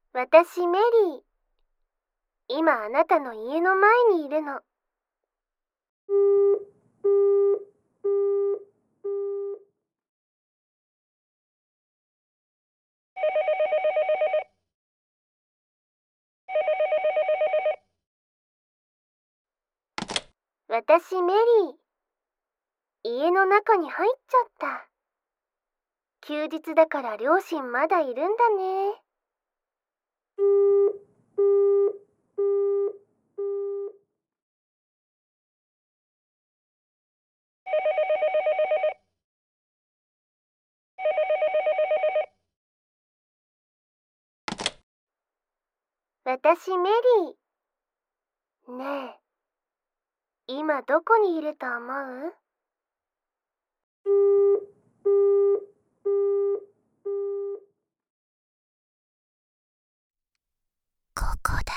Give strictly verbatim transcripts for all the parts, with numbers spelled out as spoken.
私メリー。今あなたの家の前にいるの。私メリー。家の中に入っちゃった。休日だから両親まだいるんだね。私メリー。ねえ、今どこにいると思う？ ここだ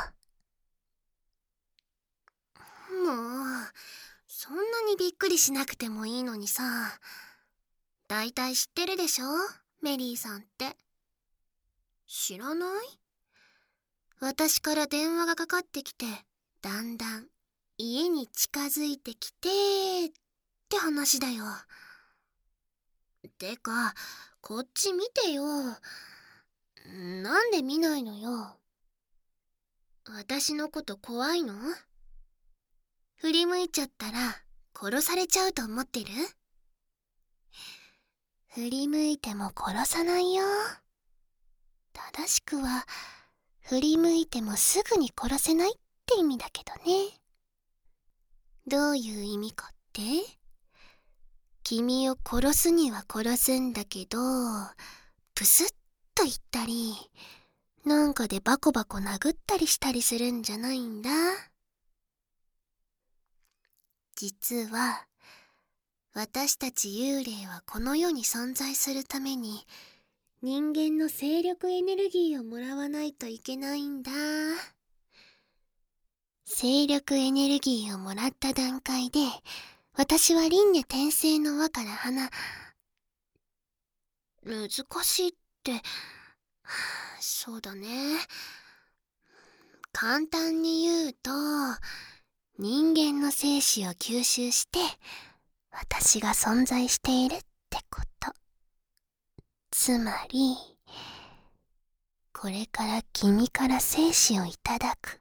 よ。もうそんなにびっくりしなくてもいいのにさ。だいたい知ってるでしょ、メリーさんって。知らない？私から電話がかかってきて、だんだん家に近づいてきてって話だよ。てか、こっち見てよ。なんで見ないのよ。私のこと怖いの？振り向いちゃったら殺されちゃうと思ってる？振り向いても殺さないよ。正しくは、振り向いてもすぐに殺せないって意味だけどね。どういう意味かって？君を殺すには殺すんだけど、プスッと言ったり、なんかでバコバコ殴ったりしたりするんじゃないんだ。実は、私たち幽霊はこの世に存在するために、人間の精力エネルギーをもらわないといけないんだ。精力エネルギーをもらった段階で、私は輪廻転生の輪から離、難しいって、そうだね。簡単に言うと、人間の精子を吸収して、私が存在しているってこと。つまり、これから君から精子をいただく。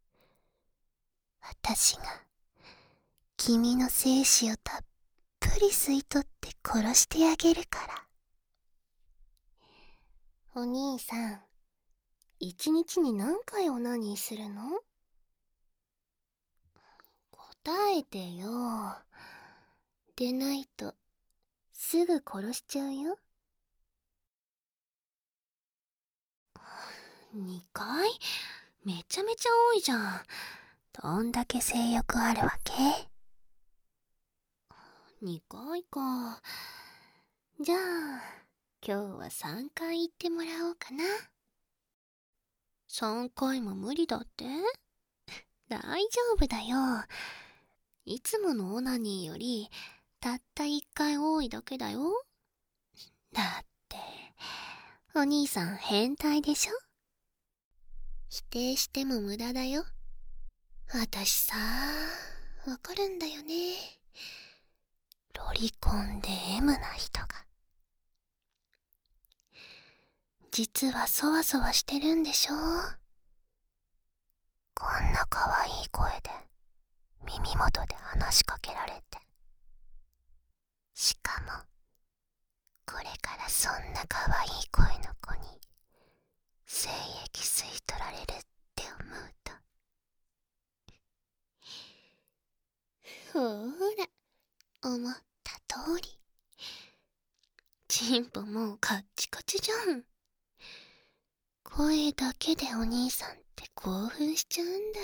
私が、君の精子をたっぷり吸い取って殺してあげるから。お兄さん、一日に何回オナニーするの？答えてよ。でないと、すぐ殺しちゃうよ。にかい？めちゃめちゃ多いじゃん。どんだけ性欲あるわけ？にかいか。じゃあ、今日はさんかい言ってもらおうかな。さんかいも無理だって？大丈夫だよ。いつものオナニーより、たったいっかい多いだけだよ。だって、お兄さん変態でしょ？否定しても無駄だよ。私さ、わかるんだよね。ロリコンで M な人が。実はそわそわしてるんでしょ？こんな可愛い声で、耳元で話しかけられて。しかも、これからそんな可愛い声の子に、精液吸い取られるって思うと。ほーら、思った通り。チンポもうカッチカチじゃん。声だけでお兄さんって興奮しちゃうんだ。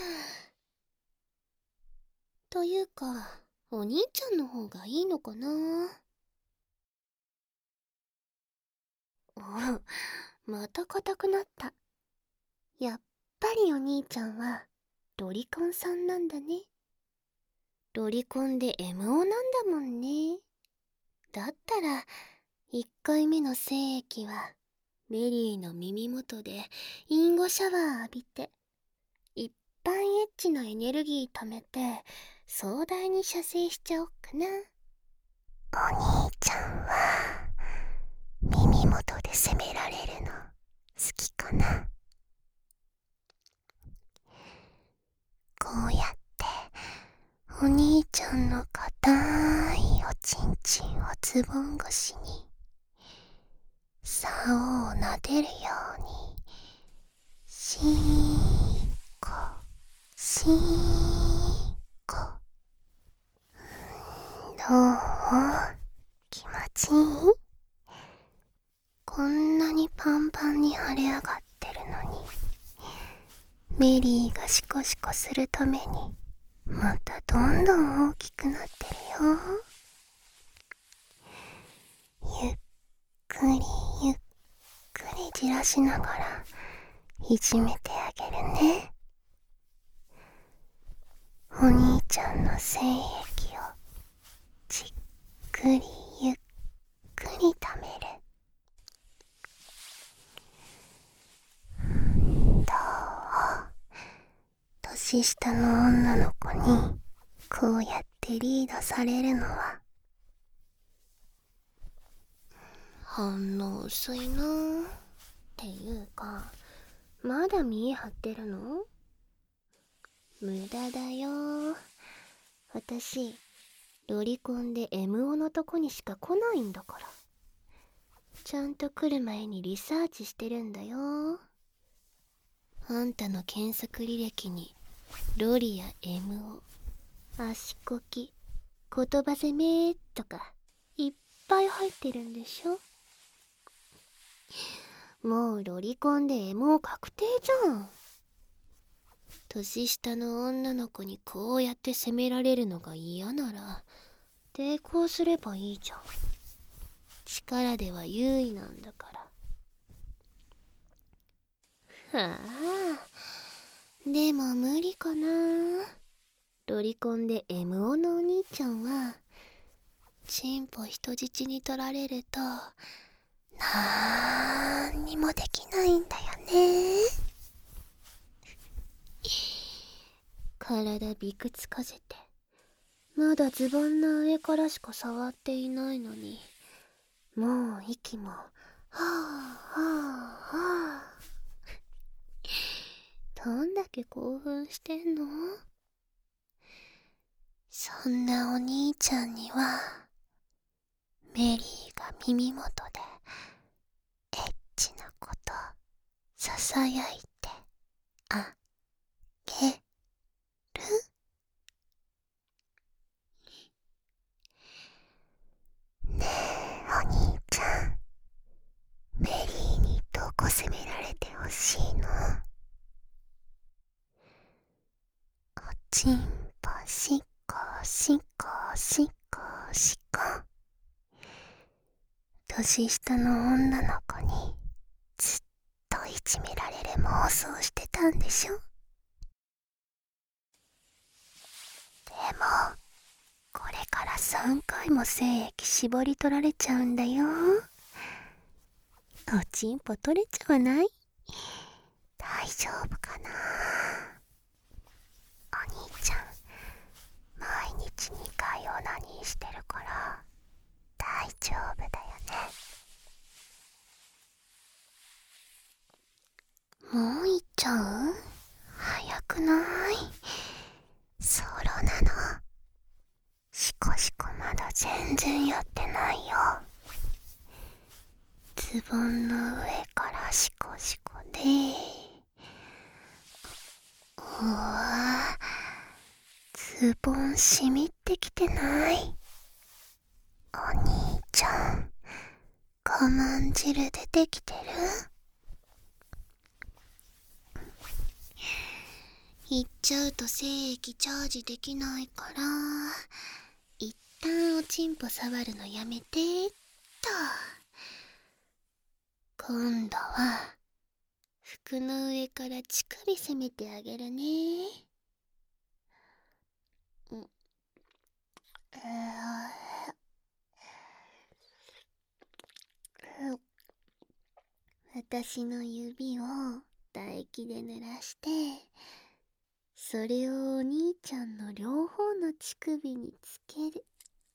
というか、お兄ちゃんの方がいいのかな？おう、また硬くなった。やっぱりお兄ちゃんは、ロリコンさんなんだね。ロリコンで エムオー なんだもんね。だったら、いっかいめの精液は、 メリーの耳元でインゴシャワー浴びて、いっぱいエッチなエネルギー貯めて壮大に射精しちゃおっかな。 お兄ちゃんは耳元で責められるの好きかな。こうやってお兄ちゃんの硬いおちんちんをズボン越しに竿を撫でるようにしーこしーこ。どう？気持ちいい？こんなにパンパンに腫れ上がってるのにメリーがシコシコするためにまたどんどん大きくなってるよ。ゆっくりゆっくりじらしながらいじめてあげるね。お兄ちゃんの精液をじっくりゆっくりためる。どう？年下の女の子にこうやってリードされるのは。 反応薄いな。っていうか、まだ見え張ってるの？無駄だよ。私、ロリコンで エムオー のとこにしか来ないんだから。ちゃんと来る前にリサーチしてるんだよ。あんたの検索履歴にロリや エムオー、足こき、言葉攻めとかいっぱい入ってるんでしょ。もうロリコンで エムオー 確定じゃん。年下の女の子にこうやって責められるのが嫌なら抵抗すればいいじゃん。力では優位なんだから。はあ、でも無理かな。ロリコンで エムオー のお兄ちゃんはチンポ人質に取られるとなーんにもできないんだよね。 体びくつかせてまだズボンの上からしか触っていないのに、もう息もはぁはぁはぁ。どんだけ興奮してんの？ そんなお兄ちゃんにはメリーが耳元でエッチなことささやいてあげる。ねえお兄ちゃん、メリーにどこ責められてほしいの？おちんぽしこしこしこしこ。年下の女の子にずっといじめられる妄想してたんでしょ。でもこれからさんかいも精液絞り取られちゃうんだよ。 おちんぽ取れちゃわない？ 大丈夫かな。お兄ちゃん毎日にかいオナニーしてるから大丈夫だよね。もう行っちゃう？早くない？ソロなの。シコシコまだ全然やってないよ。ズボンの上からシコシコで、うわぁ、ズボンしみってきてない？お兄ちゃん我慢汁出てきてる？ 行っちゃうと精液チャージできないから一旦おちんぽ触るのやめてっと。今度は服の上から乳首攻めてあげるね。うん、 私の指を唾液で濡らして、それをお兄ちゃんの両方の乳首につける。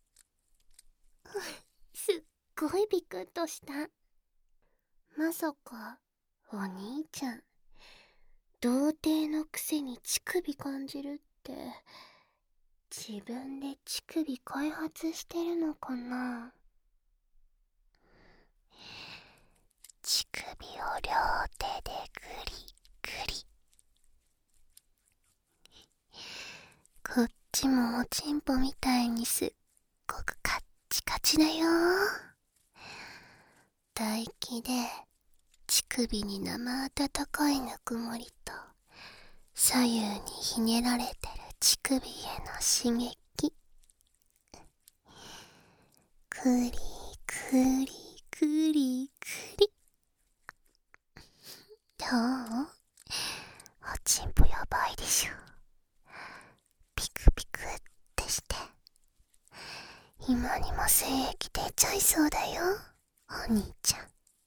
すっごいビクッとした。まさかお兄ちゃん童貞のくせに乳首感じるって自分で乳首開発してるのかな。 乳首を両手でグリグリ。こっちもおちんぽみたいにすっごくカッチカチだよ。唾液で乳首に生温かいぬくもりと左右にひねられてる乳首への刺激。クリクリクリクリ。どう？おちんぽやばいでしょ。ピクピクってして今にも精液出ちゃいそうだよ、お兄ちゃん。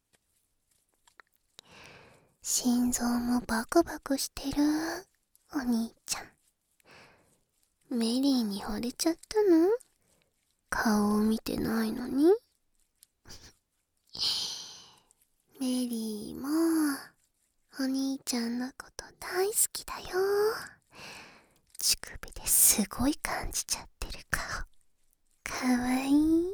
心臓もバクバクしてる、お兄ちゃん。メリーに惚れちゃったの？顔を見てないのに。メリーもお兄ちゃんのこと大好きだよ。乳首ですごい感じちゃってる顔。かわいい。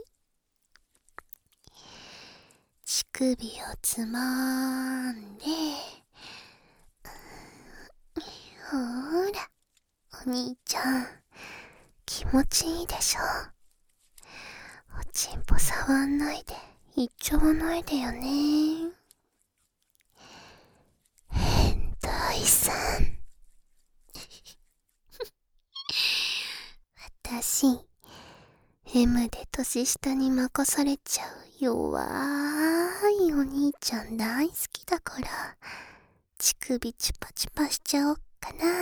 乳首をつまんで、ほーら、お兄ちゃん気持ちいいでしょ。おちんぽ触んないで言っちゃわないでよね。変態さん。私 エム で年下に任されちゃう弱いお兄ちゃん大好きだから乳首チュパチュパしちゃおっかな。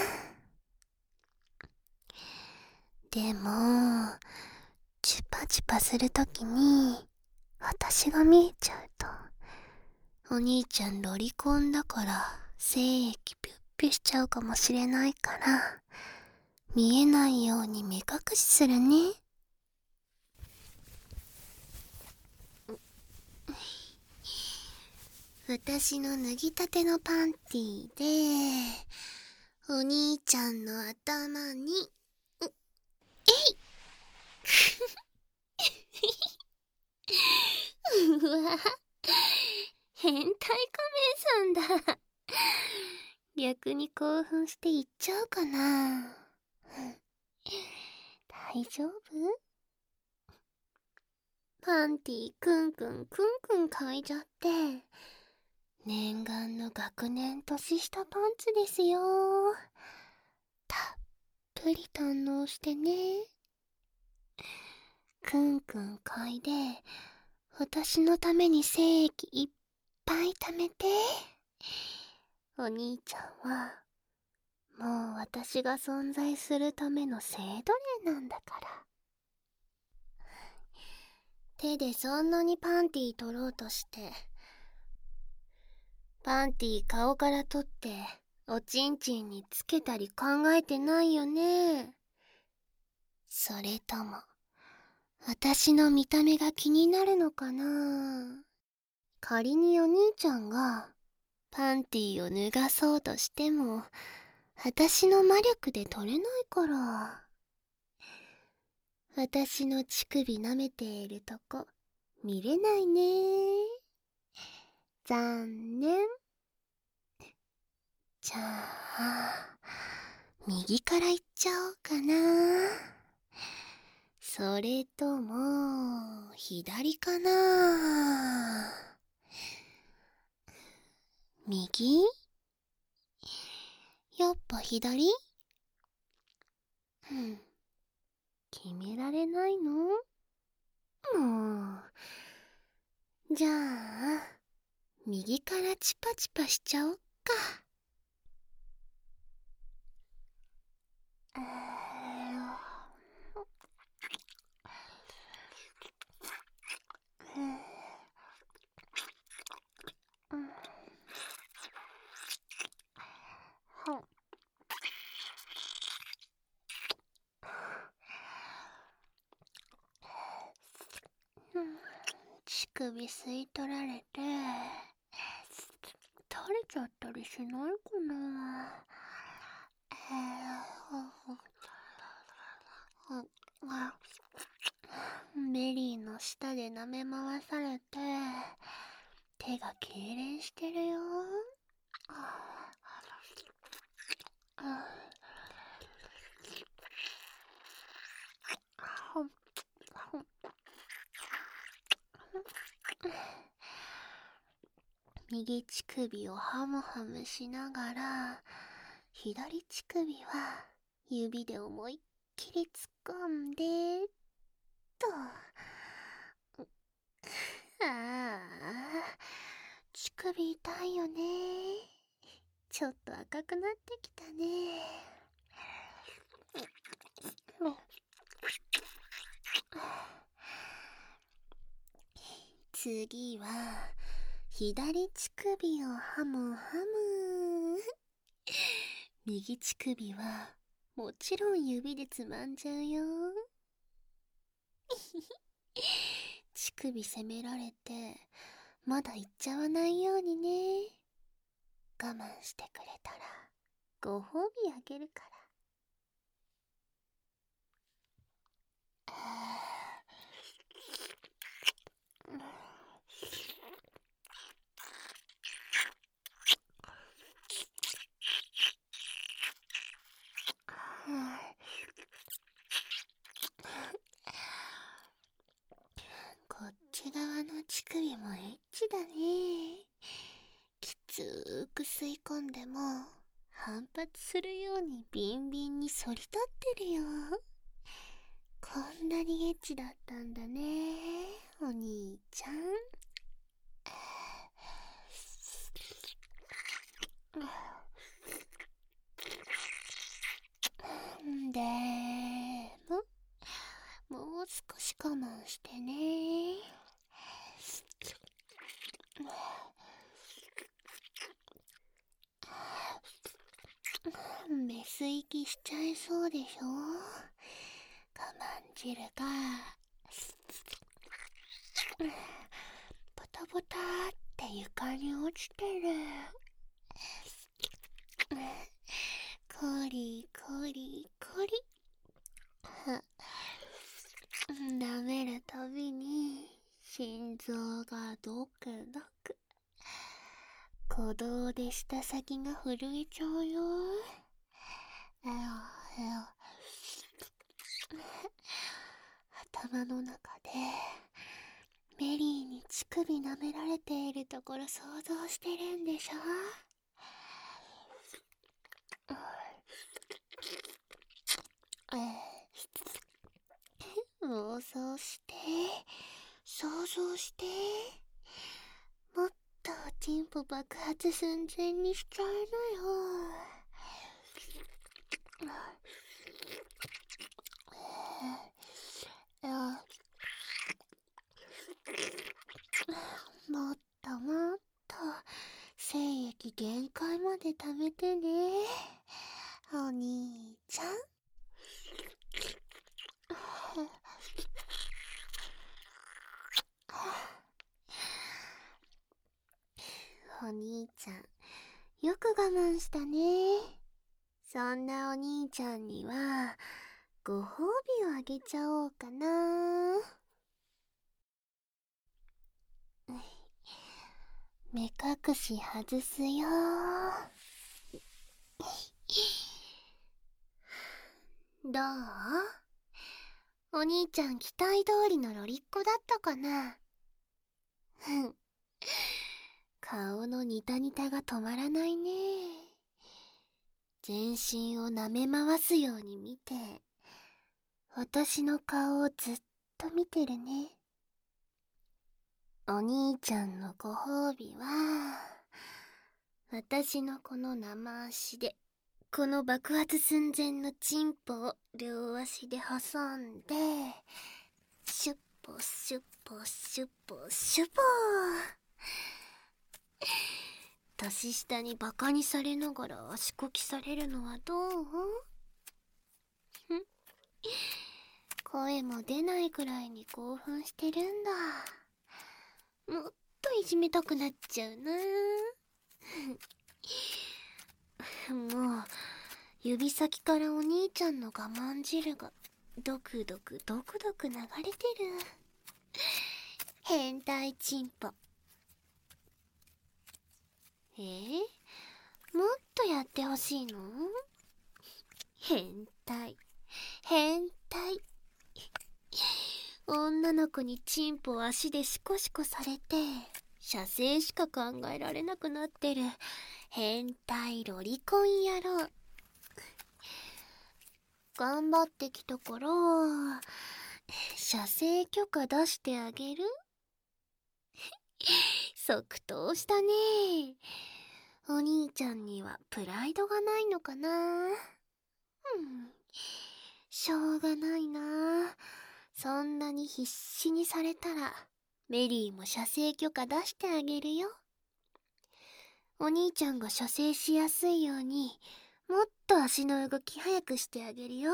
でもチュパチュパするときに私が見えちゃうとお兄ちゃんロリコンだから精液ピュッピュしちゃうかもしれないから見えないように目隠しするね。私の脱ぎたてのパンティーでお兄ちゃんの頭にうえいうわ変態仮面さんだ。逆に興奮して言っちゃうかな。大丈夫？パンティーくんくんくんくん嗅いじゃって念願の学年年下パンツですよ。たっぷり堪能してね。くんくん嗅いで私のために精液いっぱい貯めて。お兄ちゃんはもう私が存在するための性奴隷なんだから。手でそんなにパンティー取ろうとしてパンティー顔から取っておちんちんにつけたり考えてないよね。それとも私の見た目が気になるのかな。仮にお兄ちゃんがパンティーを脱がそうとしても私の魔力で取れないから。私の乳首舐めているとこ見れないね。残念。じゃあ右からいっちゃおうかな。それとも左かな。右？やっぱ左？うん、決められないの？もうじゃあ右からチパチパしちゃおっか。 首吸い取られて、垂れちゃったりしないかな。メリーの舌で舐め回されて、手が痙攣してるよ。右乳首をハムハムしながら、左乳首は指で思いっきり突っ込んで、と。ああ、乳首痛いよね。ちょっと赤くなってきたね。次は左乳首をハムハム。右乳首はもちろん指でつまんじゃうよ。乳首責められてまだ行っちゃわないようにね。我慢してくれたらご褒美あげるから。こっち側の乳首もエッチだね。きつーく吸い込んでも反発するようにビンビンに反り立ってるよ。こんなにエッチだったんだね、お兄ちゃん。でももう少し我慢してね。メス息しちゃいそうでしょ。我慢汁がポタポタって床に落ちてる。コリコリコリ。舐めるたびに心臓がドクドク。鼓動で舌先が震えちゃうよ。えよえよ。頭の中でメリーに乳首舐められているところ想像してるんでしょ。妄想して想像して、もっとチンポ爆発寸前にしちゃうのよ。もっともっと精液限界まで食べてね、お兄ちゃん。お兄ちゃん、よく我慢したね。そんなお兄ちゃんにはご褒美をあげちゃおうかな。目隠し外すよ。どう？お兄ちゃん期待通りのロリっ子だったかな。ふん。顔のニタニタが止まらないね。全身を舐め回すように見て、私の顔をずっと見てるね。お兄ちゃんのご褒美は、私のこの生足で、この爆発寸前のチンポを両足で挟んで、シュッポシュッポシュッポシュッポー。年下にバカにされながら足こきされるのはどう？声も出ないくらいに興奮してるんだ。 もっといじめたくなっちゃうな。もう指先からお兄ちゃんの我慢汁がドクドクドクドク流れてる。変態チンポ。えー、もっとやってほしいの？変態変態。女の子にチンポを足でシコシコされて射精しか考えられなくなってる変態ロリコン野郎。頑張ってきたから射精許可出してあげる。即答したね。お兄ちゃんにはプライドがないのかな。うん、しょうがないな。そんなに必死にされたらメリーも射精許可出してあげるよ。お兄ちゃんが射精しやすいようにもっと足の動き早くしてあげるよ。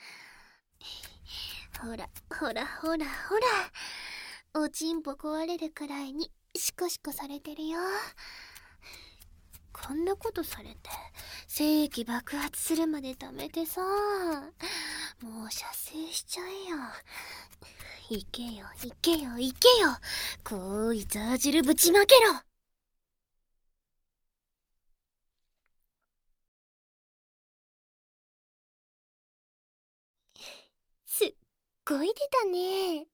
ほらほらほらほら、おちんぽ壊れるくらいにシコシコされてるよ。こんなことされて精液爆発するまで貯めてさ、もう射精しちゃえよ。いけよいけよいけよ、こいザー汁ぶちまけろ。すっごい出たね。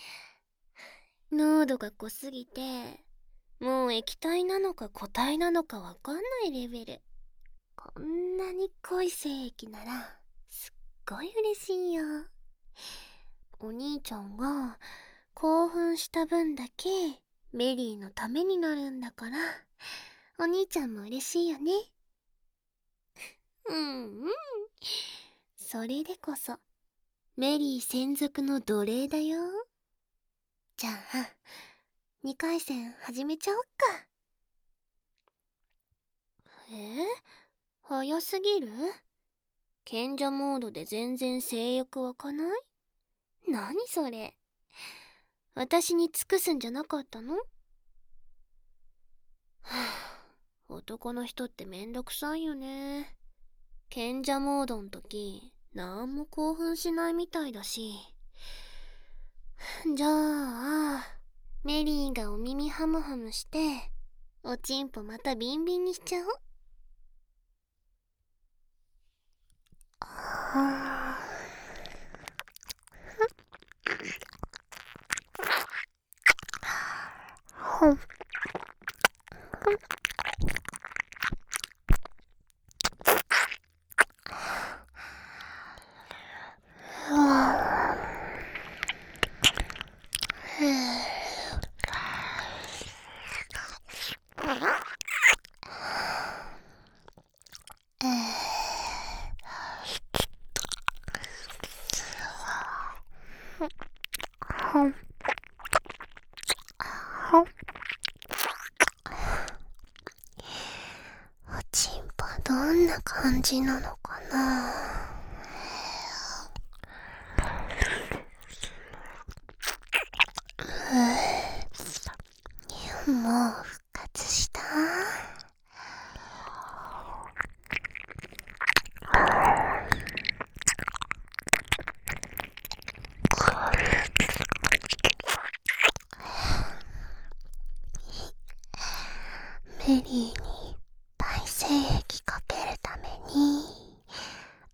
濃度が濃すぎてもう液体なのか固体なのかわかんないレベル。こんなに濃い精液ならすっごい嬉しいよ。お兄ちゃんが興奮した分だけメリーのためになるんだから、お兄ちゃんも嬉しいよね。うんうん、それでこそメリー専属の奴隷だよ。じゃあにかい戦始めちゃおっか。え？早すぎる？賢者モードで全然性欲湧かない？何それ？私に尽くすんじゃなかったの？はぁ、男の人ってめんどくさいよね。賢者モードの時なんも興奮しないみたいだし。じゃあメリーがお耳ハムハムしておちんぽまたビンビンにしちゃおう。 おちんぽどんな感じなのかな。もう復活した。メリーにいっぱい精液かけるために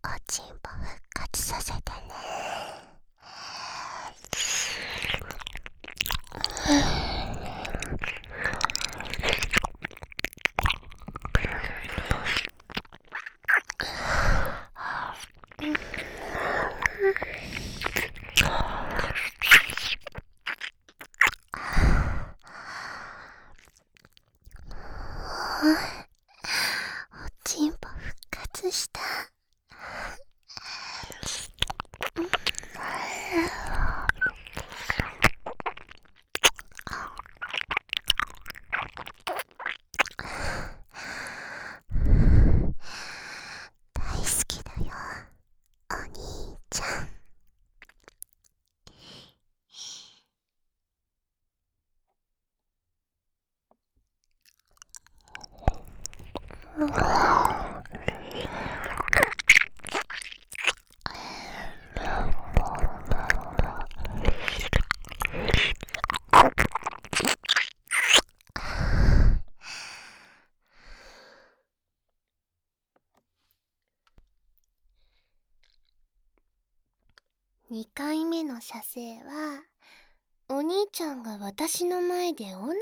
にかいめの射精は、お兄ちゃんが私の前でオナニー。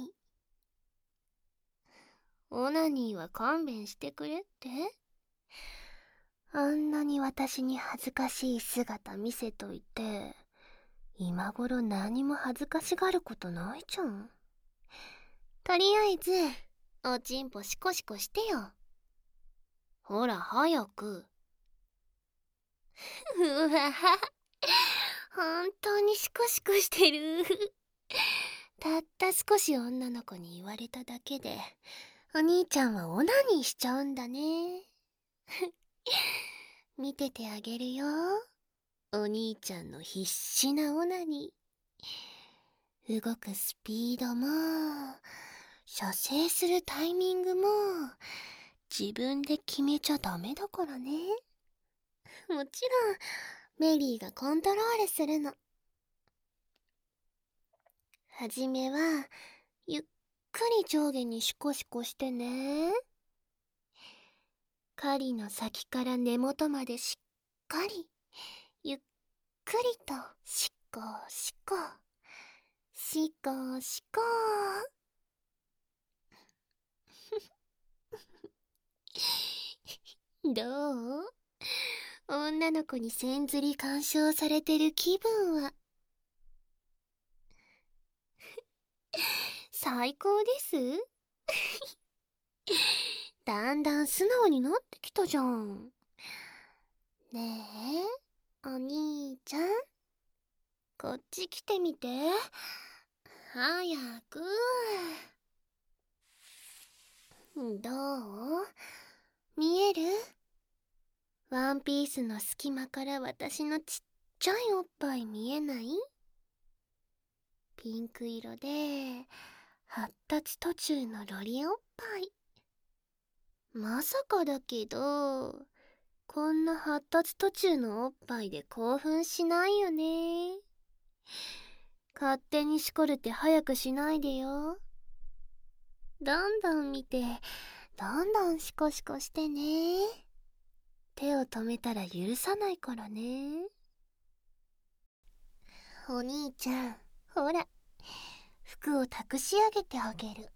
オナニーは勘弁してくれって？あんなに私に恥ずかしい姿見せといて、今頃何も恥ずかしがることないじゃん。とりあえず、おちんぽシコシコしてよ。ほら、早く。うわは、本当にシコシコしてる。たった少し女の子に言われただけで、お兄ちゃんはオナニーしちゃうんだね。見ててあげるよ。お兄ちゃんの必死なオナニー。動くスピードも、射精するタイミングも、自分で決めちゃダメだからね。もちろん、メリーがコントロールするの。はじめは、ゆっくり上下にシコシコしてね。針の先から根元までしっかり、ゆっくりとシコシコ、シコシコ。どう？女の子にせんずり干渉されてる気分は。最高です。だんだん素直になってきたじゃん。ねえ、お兄ちゃん。こっち来てみて。早く。どう？見える？ワンピースの隙間から私のちっちゃいおっぱい見えない？ピンク色で発達途中のロリおっぱい。まさかだけど、こんな発達途中のおっぱいで興奮しないよね。勝手にしこるって早くしないでよ。どんどん見て、どんどんシコシコしてね。手を止めたら許さないからね。お兄ちゃん、ほら、服を託し上げてあげる。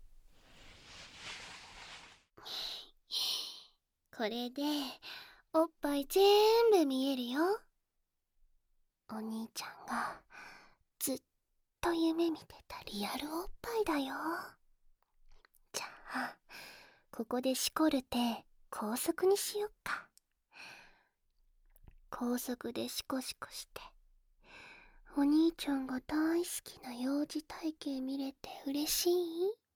これで、おっぱい全部見えるよ。お兄ちゃんが、ずっと夢見てたリアルおっぱいだよ。じゃあ、ここでしこる手、高速にしよっか。高速でシコシコして、お兄ちゃんが大好きな幼児体型見れて嬉しい？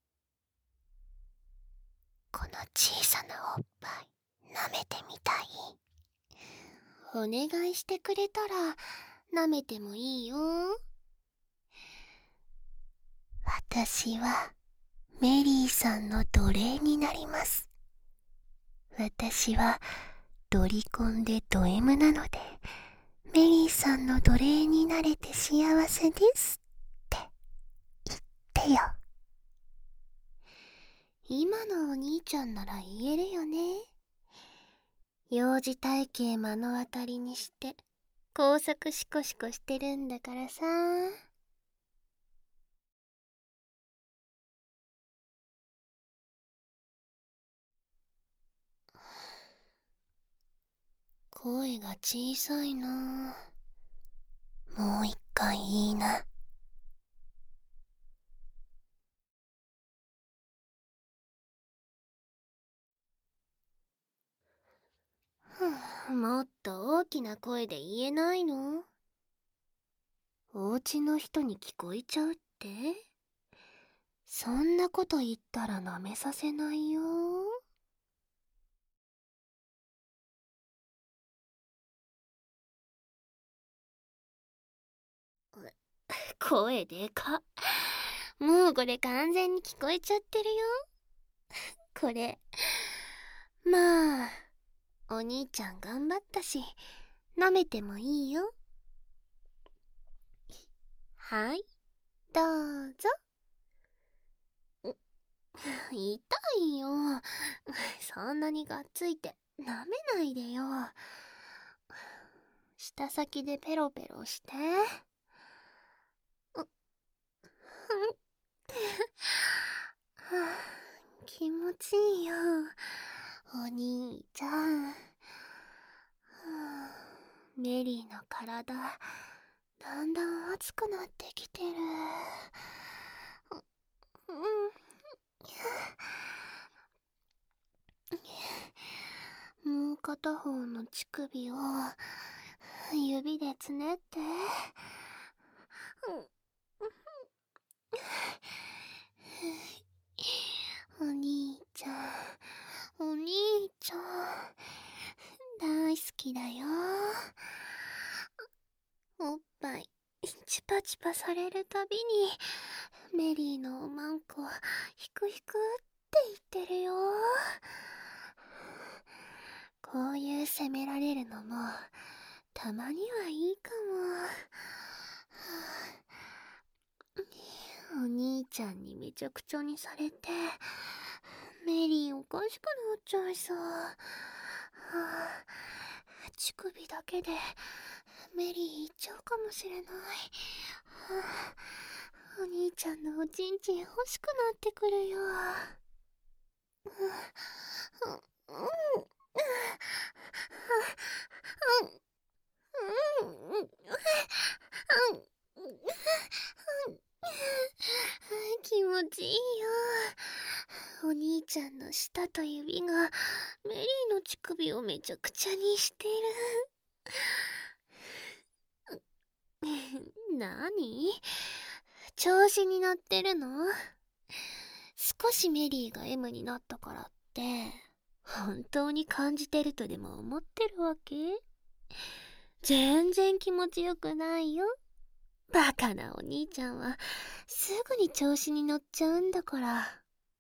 この小さなおっぱい、舐めてみたい？お願いしてくれたら、舐めてもいいよ。私は、メリーさんの奴隷になります。私は、ドリコンでド M なので、メリーさんの奴隷になれて幸せですって言ってよ。今のお兄ちゃんなら言えるよね。幼児体型目の当たりにして高速シコシコしてるんだからさ。声が小さいな。もう一回いいな。もっと大きな声で言えないの？お家の人に聞こえちゃうって？そんなこと言ったら舐めさせないよ。声でかっ。もうこれ完全に聞こえちゃってるよ。これまあお兄ちゃん頑張ったし舐めてもいいよ。はい、どうぞ。痛いよ。そんなにがっついて舐めないでよ。し舌先でペロペロして。う、はあ、気持ちいいよ、お兄ちゃん。はあ、メリーの体、だんだん熱くなってきてる。うん。もう片方の乳首を指でつねって。お兄ちゃん、お兄ちゃん、大好きだよ。おっぱいチュパチュパされるたびにメリーのおまんこひくひくって言ってるよ。こういう責められるのもたまにはいいかも。お兄ちゃんにめちゃくちゃにされてメリーおかしくなっちゃいそう。乳首だけでメリー行っちゃうかもしれない。お兄ちゃんのおちんちん欲しくなってくるよ。気持ちいいよ。お兄ちゃんの舌と指がメリーの乳首をめちゃくちゃにしてる。なに？調子に乗ってるの？少しメリーが エム になったからって本当に感じてるとでも思ってるわけ？全然気持ちよくないよ。バカなお兄ちゃんはすぐに調子に乗っちゃうんだから。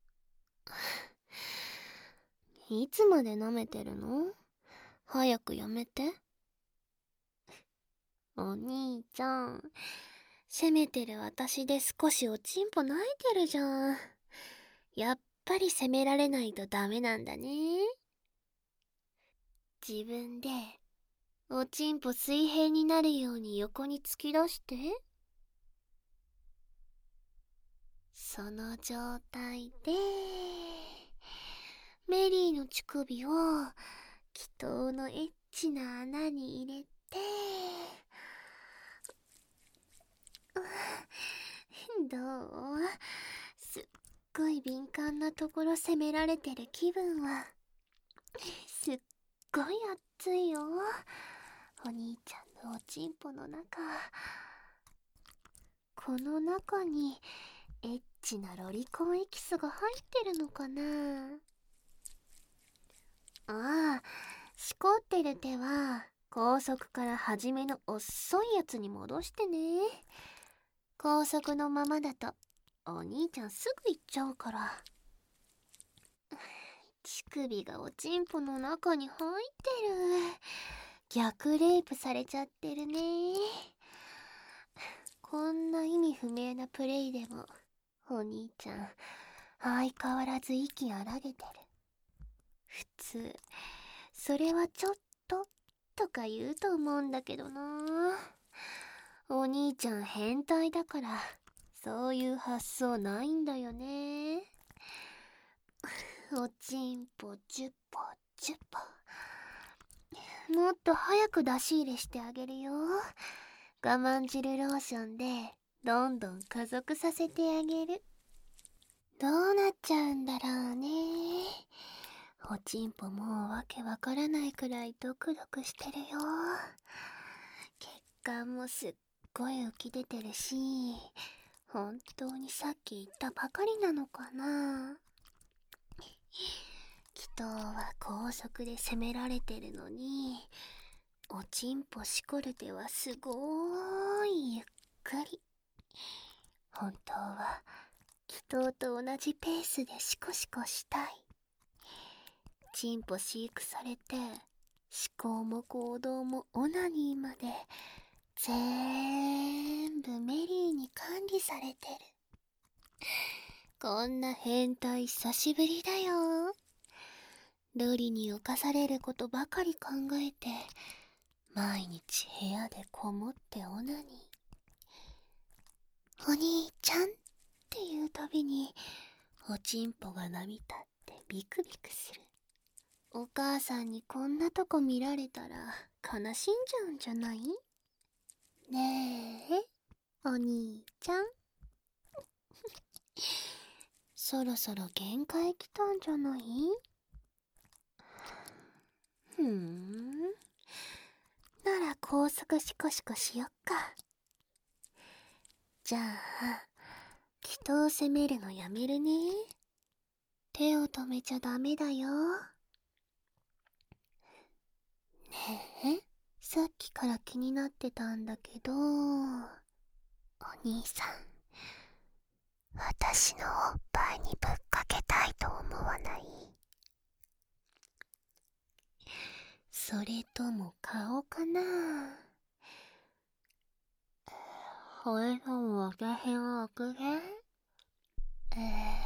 いつまで舐めてるの？早くやめて。お兄ちゃん、責めてる私で少しおちんぽ泣いてるじゃん。やっぱり責められないとダメなんだね。自分でおちんぽ水平になるように横に突き出して。その状態でメリーの乳首を気筒のエッチな穴に入れて、どう？すっごい敏感なところ責められてる気分は？すっごい熱いよ。お兄ちゃんのおちんぽの中、この中にエッチなロリコンエキスが入ってるのかな。ああ、しこってる手は高速から初めの遅いやつに戻してね。高速のままだとお兄ちゃんすぐ行っちゃうから。乳首がおちんぽの中に入ってる。逆レイプされちゃってるね。こんな意味不明なプレイでもお兄ちゃん相変わらず息荒げてる。普通それはちょっととか言うと思うんだけどな。お兄ちゃん変態だからそういう発想ないんだよね。おちんぽじゅっぽじゅっぽ、もっと早く出し入れしてあげるよ。我慢汁ローションでどんどん加速させてあげる。どうなっちゃうんだろうね。おちんぽもうわけわからないくらいドクドクしてるよ。血管もすっごい浮き出てるし、本当にさっき言ったばかりなのかな。祈祷は高速で攻められてるのに、おちんぽしこる手はすごーいゆっくり。本当は祈祷と同じペースでシコシコしたい。ちんぽ飼育されて思考も行動もオナニーまで全部メリーに管理されてる。こんな変態久しぶりだよ。ロリに侵されることばかり考えて毎日部屋でこもってオナニー。 お兄ちゃん、 っていうたびにおちんぽがなびたってビクビクする。お母さんにこんなとこ見られたら悲しんじゃうんじゃない？ねえ、お兄ちゃん。そろそろ限界来たんじゃない？ふーん。なら高速シコシコしよっか。じゃあ、人を責めるのやめるね。手を止めちゃダメだよ。ねえ、さっきから気になってたんだけど、お兄さん、私のおっぱいにぶっかけたいと思わない？ それとも顔かな？それとも私の奥毛？え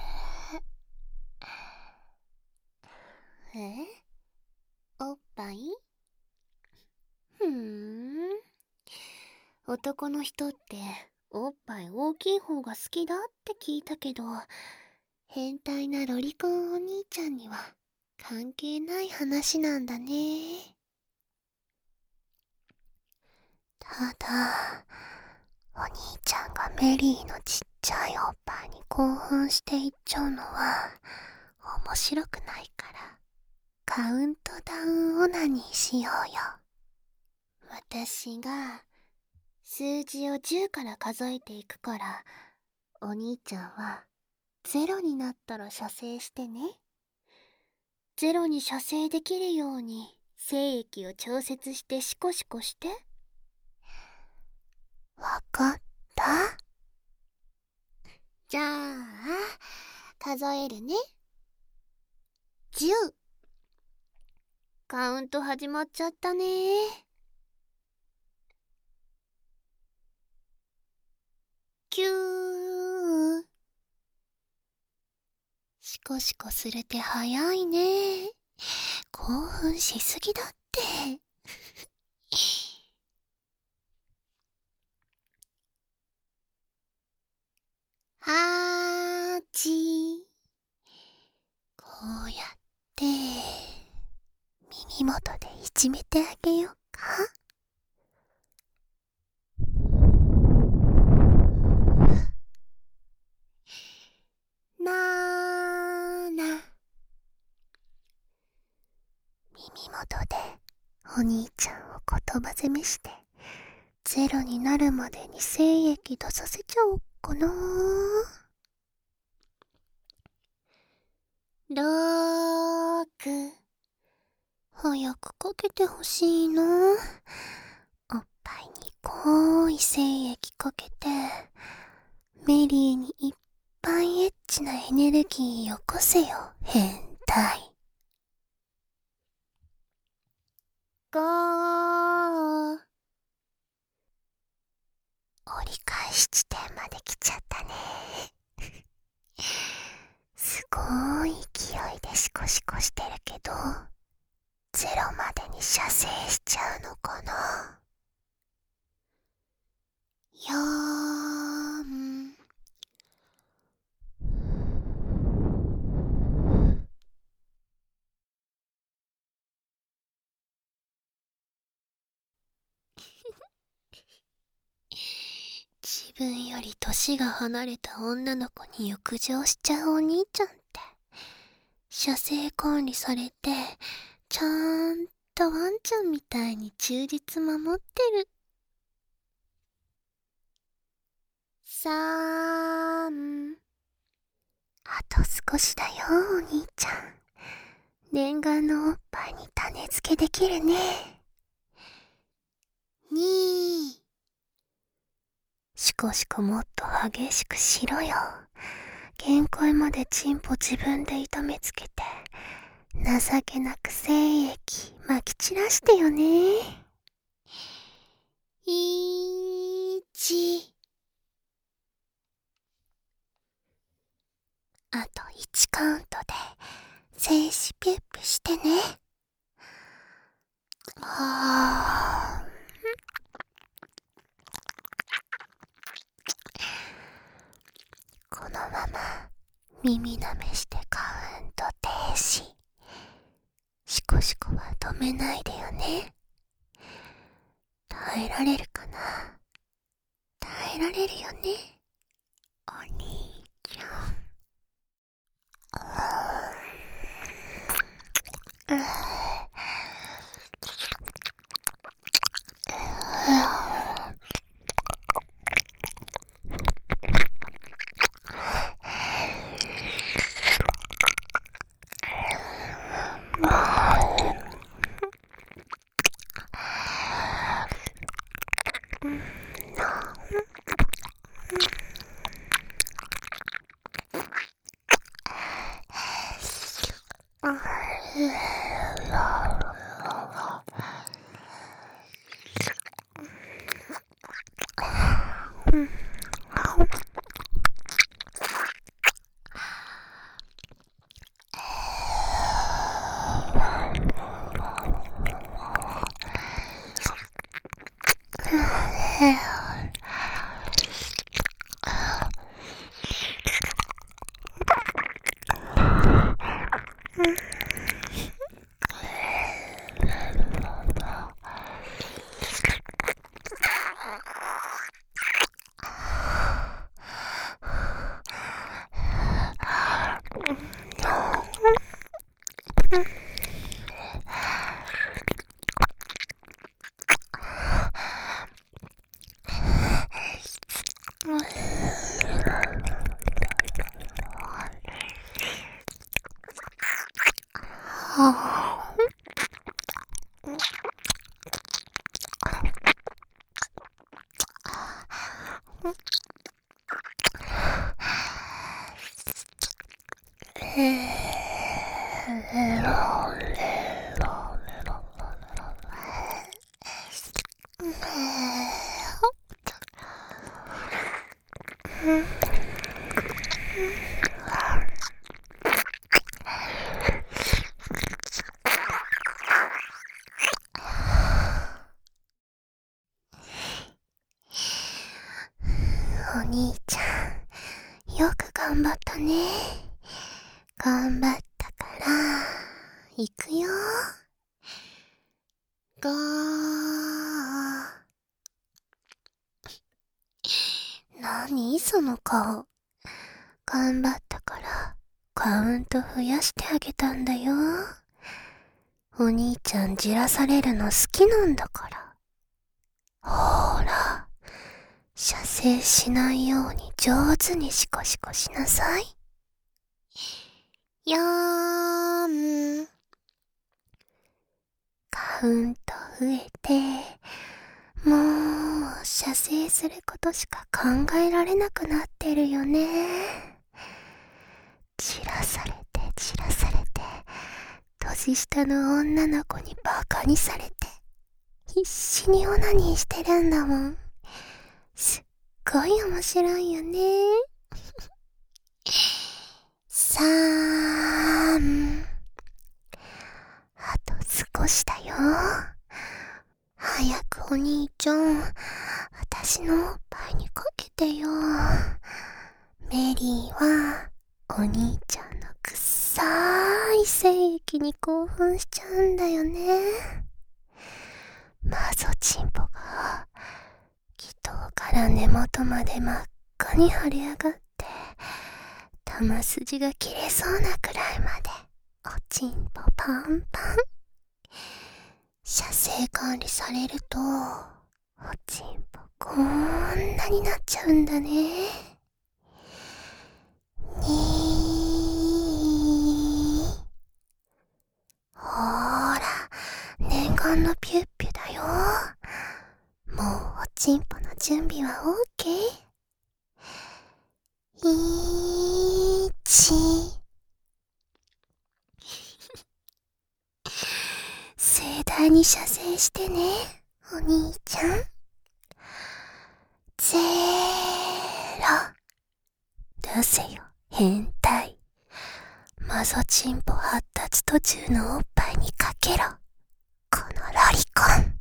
ー、えおっぱい？ふーん。男の人っておっぱい大きい方が好きだって聞いたけど、変態なロリコンお兄ちゃんには関係ない話なんだね。 ただ、お兄ちゃんがメリーのちっちゃいおっぱいに興奮していっちゃうのは面白くないから、カウントダウンオナニーしようよ。 私が数字をじゅうから数えていくから、お兄ちゃんはゼロになったら射精してね。ゼロに射精できるように精液を調節してシコシコして。 わかった？ じゃあ、数えるね。じゅう。カウント始まっちゃったね。きゅう。 シコシコする手早いね。興奮しすぎだって。 はち。 こうやって耳元でいじめてあげようか。 なーな。 耳元でお兄ちゃんを言葉責めしてゼロになるまでに精液出させちゃおっかな。 ろーく。 早くかけてほしいな。おっぱいに濃い精液かけてメリーにいっぱいエッチなエネルギーよこせよ、変態。 ごー。 折り返し地点まで来ちゃったね。すごーい勢いでシコシコしてるけど、ゼロまでに射精しちゃうのかな。 よーん。 自分より年が離れた女の子に欲情しちゃうお兄ちゃんって、射精管理されてちゃーんとワンちゃんみたいに忠実守ってる。 さん。 あと少しだよ、お兄ちゃん。念願のおっぱいに種付けできるね。 に。 シコシコもっと激しくしろよ。限界までチンポ自分で痛めつけて情けなく精液まき散らしてよね。 いち。 あといちカウントで静止ピュッピュしてね。はぁ耳舐めしてカウント停止。シコシコは止めないでよね。耐えられるかな。耐えられるよね、お兄ちゃん。お兄ちゃん、よく頑張ったね。頑張ったから、行くよ。ごー。何その顔。頑張ったから、カウント増やしてあげたんだよ。お兄ちゃんじらされるの好きなんだから。ほーら、射精しないように上手にシコシコしなさい。よーん。カウント増えて、もう射精することしか考えられなくなってるよね。散らされて散らされて、年下の女の子にバカにされて、必死にオナニーしてるんだもん。すっごい面白いよね。さーん。あと少しだよ。早くお兄ちゃん、私のおっぱいにかけてよ。メリーは、お兄ちゃんのくっさーい精液に興奮しちゃうんだよね。マゾチンポが、気筒から根元まで真っ赤に腫れ上がって、玉筋が切れそうなくらいまで、おちんぽパンパン。射精管理されると、おちんぽこんなになっちゃうんだね。にー。ほーら、念願のピュッピュだよ。もうおちんぽの準備はオーケー。いーち。盛大に射精してね、お兄ちゃん。ゼーロ。出せよ、変態。マゾチンポ発達途中のおっぱいにかけろ。このロリコン。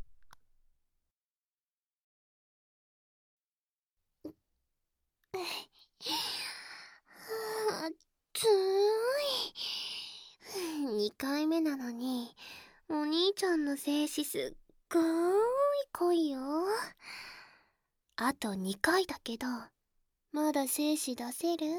はぁ、 つーい。にかいめなのに、お兄ちゃんの精子すっごーい濃いよ。あとにかいだけど、まだ精子出せる？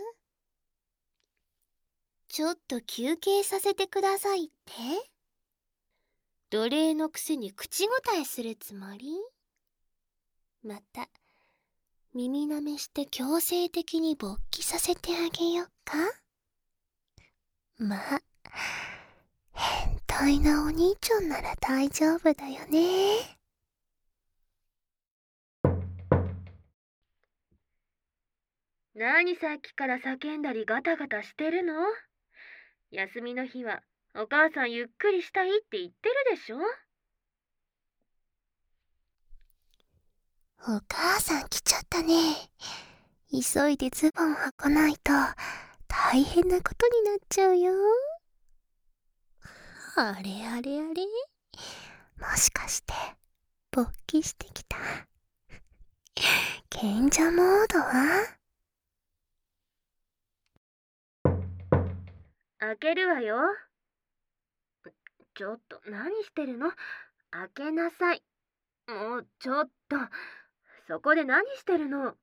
ちょっと休憩させてくださいって？奴隷のくせに口答えするつもり？また、耳なめして強制的に勃起させてあげよっか？ まあ、変態なお兄ちゃんなら大丈夫だよね。 何さっきから叫んだりガタガタしてるの？休みの日はお母さんゆっくりしたいって言ってるでしょ？ お母さん来ちゃったね。急いでズボン履かないと大変なことになっちゃうよ。あれあれあれ、もしかして勃起してきた？賢者モードは？ 開けるわよ。ちょっと何してるの？開けなさい。もうちょっと、そこで何してるの？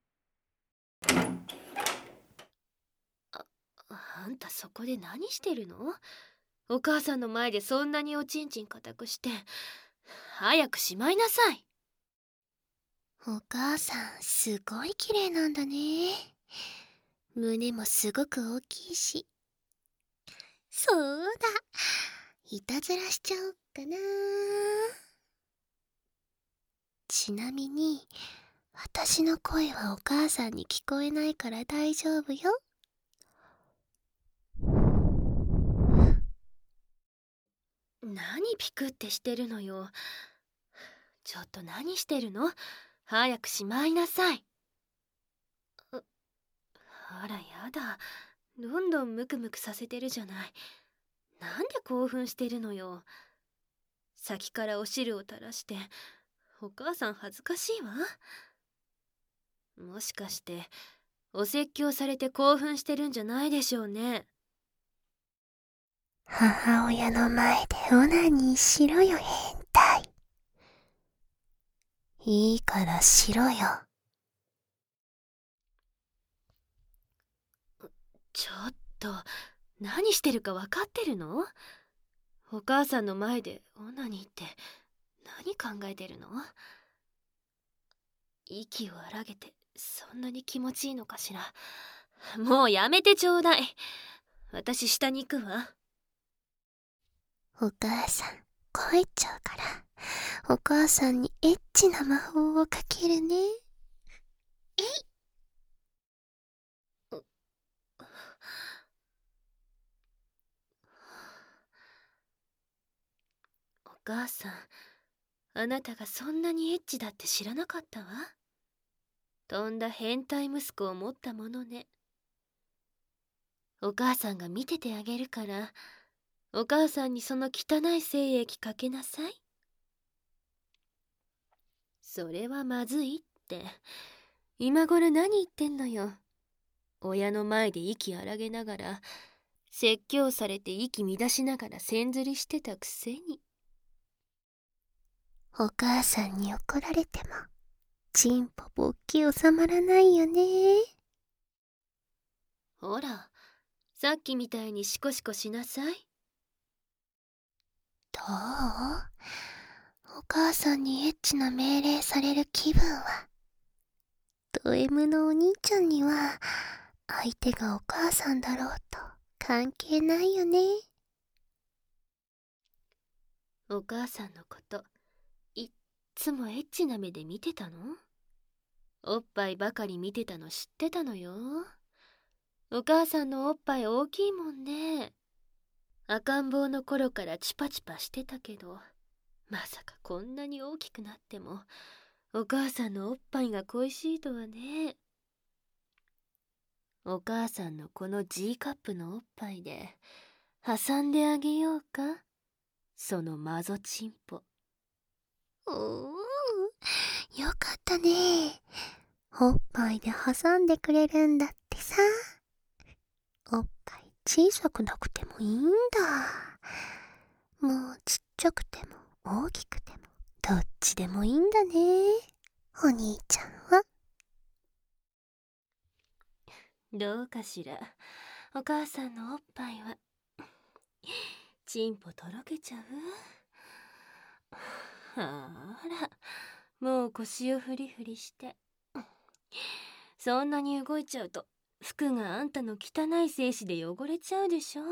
あ、あんたそこで何してるの？お母さんの前でそんなにおちんちん固くして、早くしまいなさい。 お母さんすごい綺麗なんだね。胸もすごく大きいし。そうだ、いたずらしちゃおっかな。ちなみに私の声はお母さんに聞こえないから大丈夫よ。 何ピクってしてるのよ。ちょっと何してるの？早くしまいなさい。あ、あらやだ。どんどんムクムクさせてるじゃない。なんで興奮してるのよ。先からお汁を垂らして、お母さん恥ずかしいわ。もしかして、お説教されて興奮してるんじゃないでしょうね。 母親の前でオナニーしろよ、変態。いいからしろよ。 ちょっと、何してるか分かってるの？お母さんの前でオナニーって何考えてるの？息を荒げてそんなに気持ちいいのかしら。もうやめてちょうだい。私下に行くわ。 お母さん帰っちゃうから、お母さんにエッチな魔法をかけるね。 えい。 お母さん、あなたがそんなにエッチだって知らなかったわ。とんだ変態息子を持ったものね。お母さんが見ててあげるから、お母さんにその汚い精液かけなさい。それはまずいって。今頃何言ってんのよ。親の前で息荒げながら、説教されて息乱しながらせんずりしてたくせに。 お母さんに怒られてもチンポ勃起収まらないよね。 ほら、さっきみたいにシコシコしなさい。 どう？お母さんにエッチな命令される気分は。ド M のお兄ちゃんには相手がお母さんだろうと関係ないよね。 お母さんのこといっつもエッチな目で見てたの？おっぱいばかり見てたの知ってたのよ。お母さんのおっぱい大きいもんね。赤ん坊の頃からチパチパしてたけど、まさかこんなに大きくなってもお母さんのおっぱいが恋しいとはね。お母さんのこの G カップのおっぱいで挟んであげようか、そのマゾチンポ。 おー、よかったね。おっぱいで挟んでくれるんだってさ。おっぱい小さくなくてもいいんだ。もうちっちゃくても大きくてもどっちでもいいんだね、お兄ちゃんは。 どうかしら、お母さんのおっぱいはチンポとろけちゃう？あら、もう腰をフリフリして。そんなに動いちゃうと服があんたの汚い精子で汚れちゃうでしょ。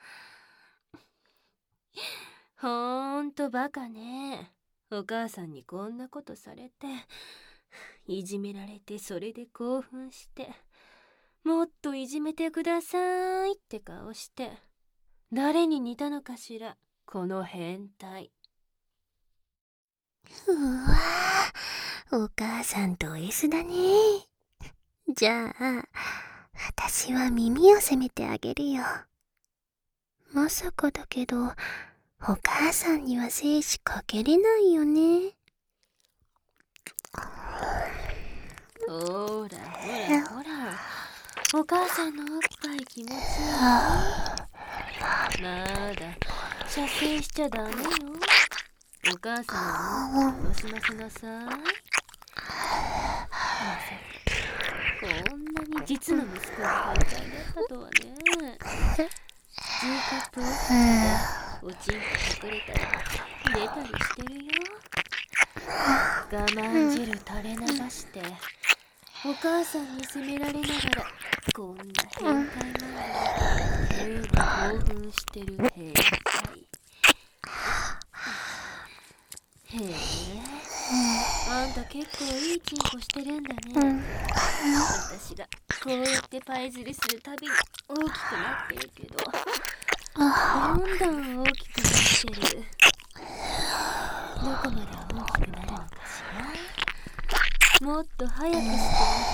ほーんとバカね。お母さんにこんなことされて、いじめられて、それで興奮して、もっといじめてくださいって顔して、誰に似たのかしら、この変態。 うわぁ、お母さんと S だね。じゃあ、私は耳を責めてあげるよ。まさかだけど、お母さんには精子かけれないよね。 ほらほらほら、お母さんのおっぱい気持ちいい。まだ射精しちゃダメよ。お母さんを楽しませなさい。まさかこんなに実の息子が変態だったとはね。G カップをおちんと隠れたり出たりしてるよ。我慢汁垂れ流してお母さんに責められながらこんな変態なんだ。目が興奮してる変態。へえ、あんた結構いいチンコしてるんだね。私がこうやってパイズルするたびに大きくなってるけど、どんどん大きくなってる。どこまで大きくなるのかしら。もっと早くして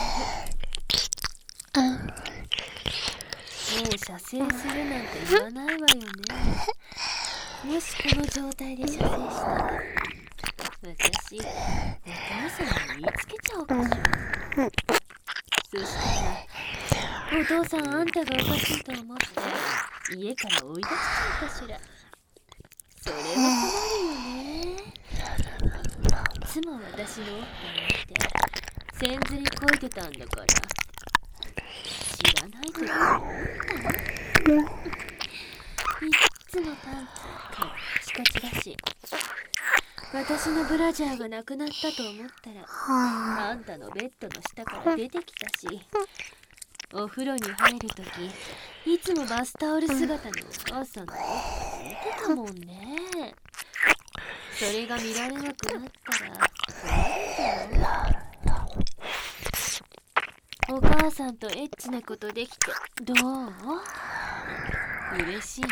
あげる。もう射精するなんて言わないわよね。もしこの状態で射精したら、私、お母さんに言いつけちゃおうかしら。そしたら、お父さんあんたがおかしいと思って家から追い出しちゃうかしら。それは困るよね。いつも私のおっぱい見て、せんずりこいてたんだから。知らないと思うかな。いっつもパンツカッチカチだし、私のブラジャーがなくなったと思ったら、あんたのベッドの下から出てきたし、お風呂に入るときいつもバスタオル姿のお母さんのおっぱい見てたもんね。それが見られなくなったら困るんだよ。お母さんとエッチなことできてどう？嬉しい？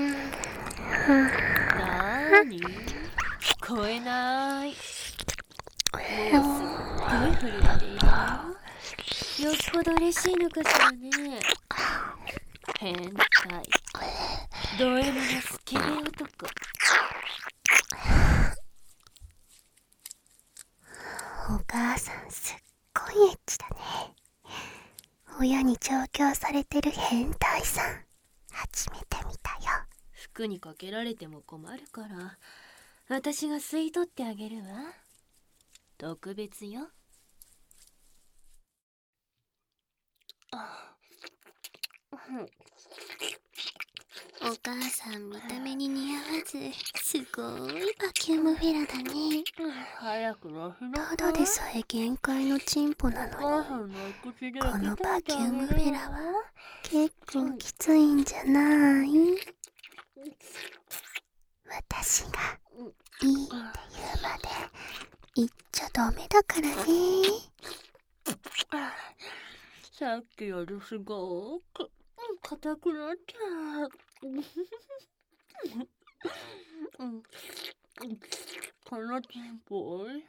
なーに？聞こえない。もうすっごい震えているよ。よっぽど嬉しいのかしらね。変態ド M のスケベ男。 お母さんすっごいエッチだね。親に調教されてる変態さん初めて見たよ。 服にかけられても困るから私が吸い取ってあげるわ。特別よ。 お母さん見た目に似合わずすごいバキュームフェラだね。 早くのひなただでさえ限界のチンポなのに、このバキュームフェラは結構きついんじゃない？私がいいって言うまで言っちゃダメだからね。 さっきよりすごく硬くなっちゃう。このチンポおいしい。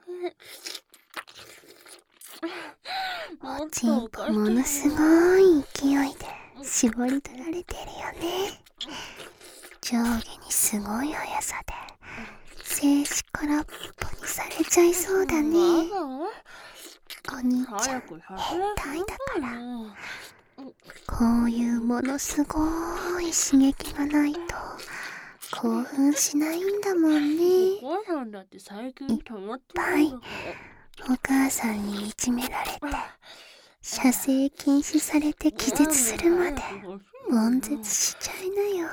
おちんぽものすごい勢いで絞り取られてるよね。上下にすごい速さで精子空っぽにされちゃいそうだね。お兄ちゃん変態だからこういうものすごい刺激がないと興奮しないんだもんね。 お母さんだって最近溜まっていっぱいるんだからお母さんにいじめられて射精禁止されて気絶するまで悶絶しちゃいなよ。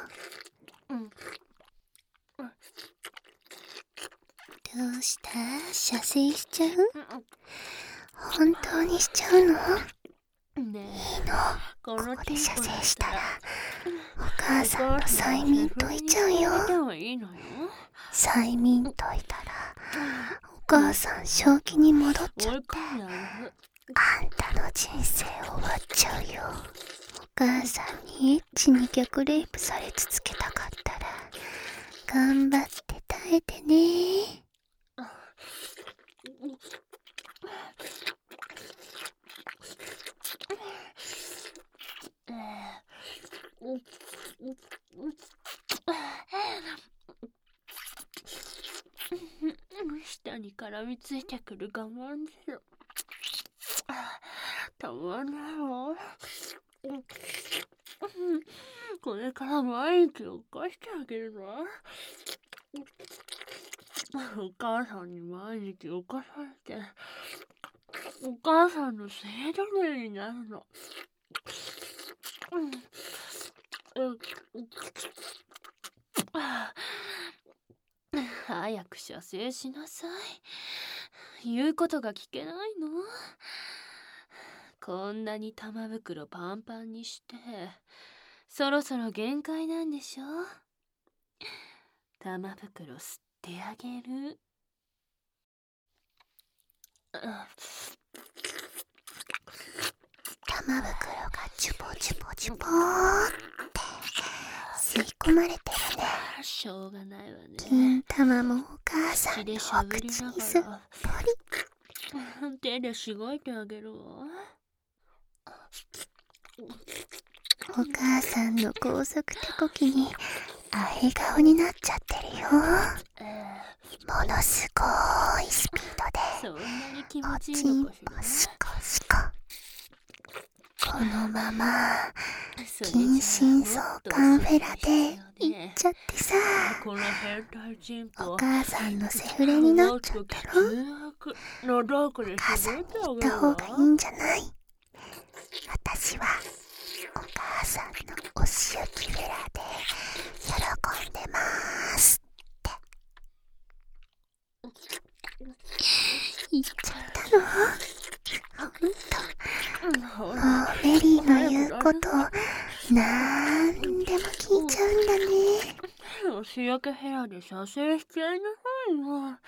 どうした？射精しちゃう？本当にしちゃうの？ ねいいの。 こここで射精したらおお母さんと催眠解いちゃうよ。催眠解いたらお母さん正気に戻っちゃってあんたの人生終わっちゃうよ。お母さんにエッチに逆レイプされ続けたかったら頑張って耐えてね。 舌に絡みついてくる我慢汁たまんないわ。これから毎日起こしてあげるわ。お母さんに毎日起こされてお母さんのせいだめになるの。早く射精しなさい。言うことが聞けないの？こんなに玉袋パンパンにしてそろそろ限界なんでしょ？玉袋吸ってあげる。 玉袋がチュポチュポチュポーって吸い込まれてるね。 しょうがないわね。 金玉もお母さんのお血でしゃぶり口ながにすっぽらり。 手でしごいてあげるわ。 お母さんの高速手こきにあへ顔になっちゃってるよ。ものすごいスピードでそんなに気お持ちいいちんぽのかしシコシコ。このままら。 近親相関フェラでいっちゃってさ、 この変態チンポお母さんのセフレになっちゃったろ。 のどこでお母しごいさんにてあげる言った方がいいわ。 んじゃない？私はお母さんのお仕置きフェラで喜んでますって言っちゃったの？ほんともうメリーの言うことなんでも聞いちゃうんだね。 お仕置きヘラで射精しちゃいなさいよ。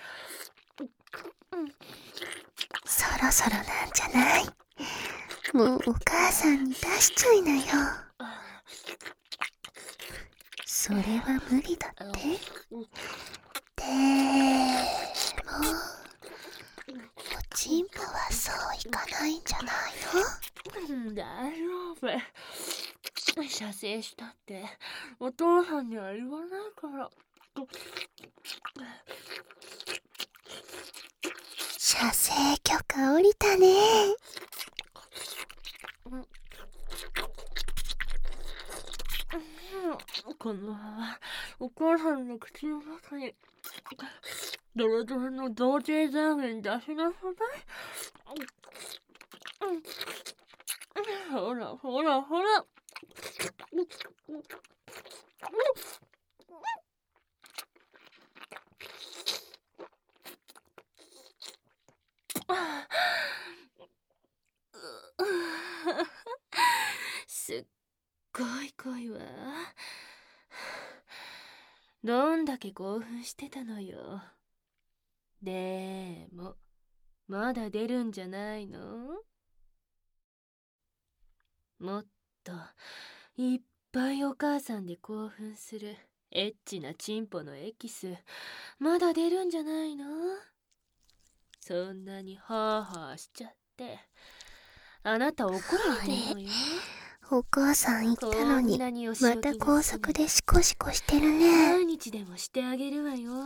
そろそろなんじゃない？もうお母さんに出しちゃいなよ。それは無理だって。でもおちんぽはそういかないんじゃないの？ 大丈夫。射精したってお父さんには言わないから。 射精許可下りたね。 このままお母さんの口の中にドロドロの童貞ザーメン出しなさい。ほらほらほら。すっごい濃いわ。どんだけ興奮してたのよ。でもまだ出るんじゃないの？もっといっぱいお母さんで興奮するエッチなチンポのエキスまだ出るんじゃないの？そんなにハーハーしちゃってあなた怒られてるのよ。 お母さん言ったのにこんなにお仕ま置きがた高速でシコシコしてる毎ね。 日でもしてあげるわよ。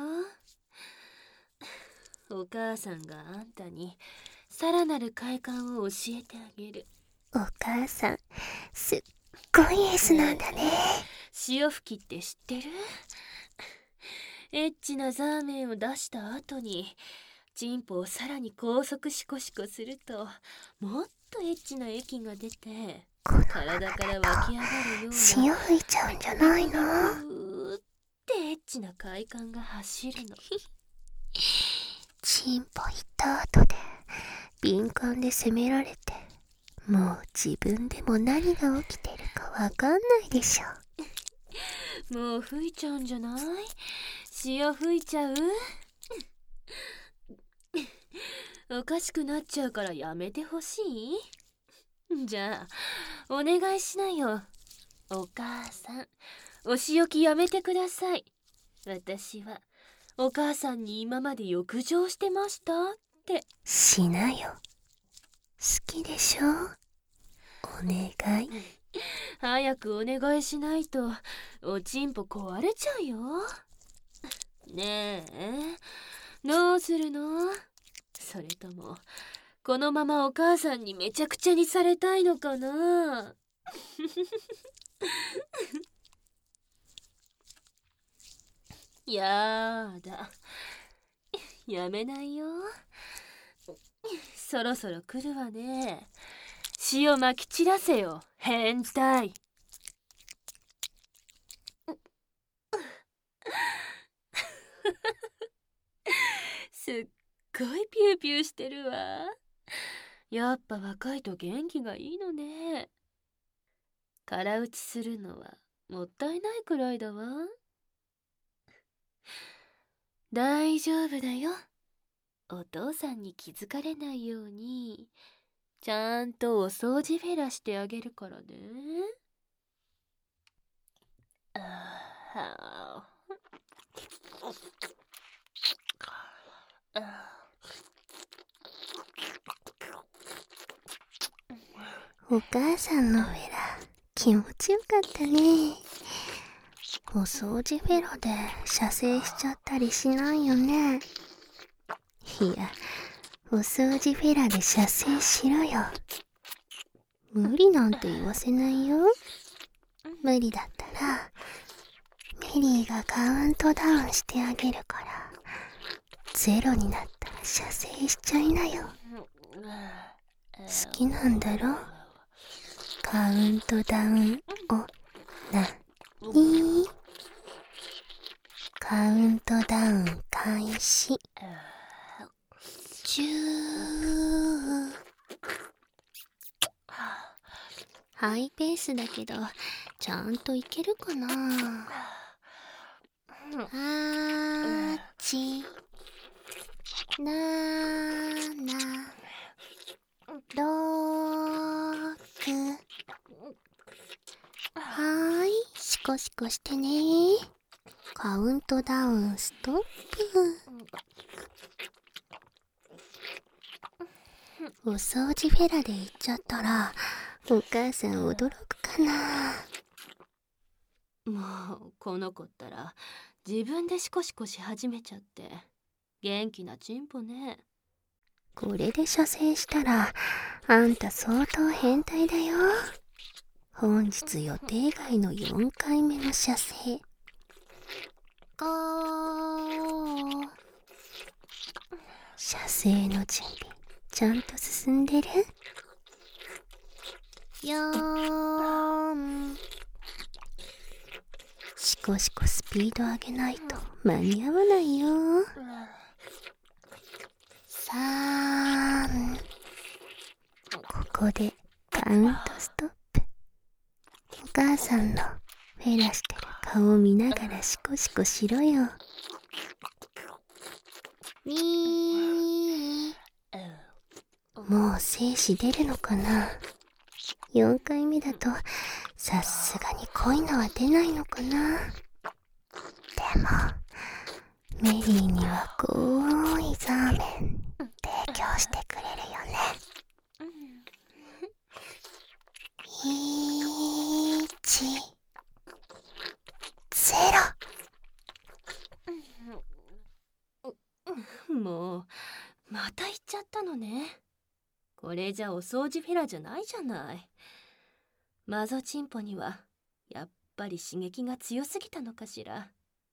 お母さんがあんたにさらなる快感を教えてあげる。 お母さん、すっごいエースなんだね。 潮吹きって知ってる？エッチなザーメンを出した後にチンポをさらに高速シコシコすると、もっとエッチな液が出て体から湧き上がるような、 潮吹いちゃうんじゃないの？ うーってエッチな快感が走るの。 チンポ行った後で敏感で責められて、もう自分でも何が起きてるかわかんないでしょ。 もう吹いちゃうんじゃない？潮吹いちゃう？おかしくなっちゃうからやめてほしい？じゃあお願いしなよ。お母さん、お仕置きやめてください。私はお母さんに今まで浴場してましたって。 しなよ。好きでしょ？お願い。 早くお願いしないとおちんぽ壊れちゃうよ。ねえ、どうするの？それともこのままお母さんにめちゃくちゃにされたいのかな？やだ、やめないよ。そろそろ来るわね。塩まき散らせよ、変態。すっごいピューピューしてるわ。やっぱ若いと元気がいいのね。空打ちするのはもったいないくらいだわ。大丈夫だよ。お父さんに気づかれないようにちゃんとお掃除フェラしてあげるからね。ああお母さんのフェラ、気持ちよかったね。お掃除フェロで射精しちゃったりしないよね。いや、お掃除フェラで射精しろよ。無理なんて言わせないよ。無理だったらメリーがカウントダウンしてあげるから、ゼロになったら射精しちゃいなよ。好きなんだろ？カウントダウンをなに？カウントダウン開始。じゅう。ハイペースだけどちゃんといけるかな？はち、なな、ろく。はーい、シコシコしてね。カウントダウンストップ。お掃除フェラで行っちゃったらお母さん驚くかな。 もうこの子ったら自分でシコシコし始めちゃって元気なチンポね。 これで射精したらあんた相当変態だよ。本日予定外のよんかいめの射精。ゴー。射精の準備ちゃんと進んでる？よーん。シコシコスピード上げないと間に合わないよ。さん。ここでカウントストップ。お母さんのフェラしてる顔を見ながらシコシコしろよ。にー。もう精子出るのかな？よんかいめだとさすがに濃いのは出ないのかな？でもメリーには濃いザーメン提供してくれるよね。いち、ゼもうまた行っちゃったのね。 これじゃお掃除フェラじゃないじゃない。マゾチンポにはやっぱり刺激が強すぎたのかしら。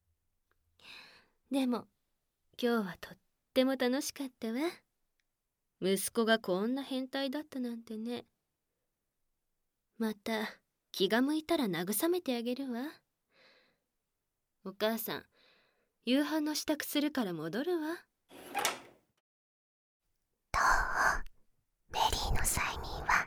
でも今日はとっても楽しかったわ。息子がこんな変態だったなんてね。また気が向いたら慰めてあげるわ。お母さん、夕飯の支度するから戻るわ。 どう？メリーの催眠は。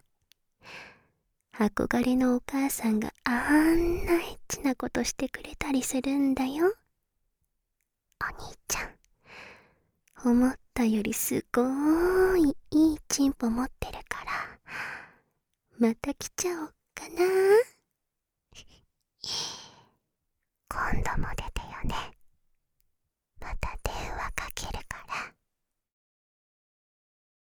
憧れのお母さんがあんなエッチなことしてくれたりするんだよ。お兄ちゃん、思ったよりすごーいいいチンポ持ってるから、また来ちゃおっかな。今度も出てよね。また電話かけるから。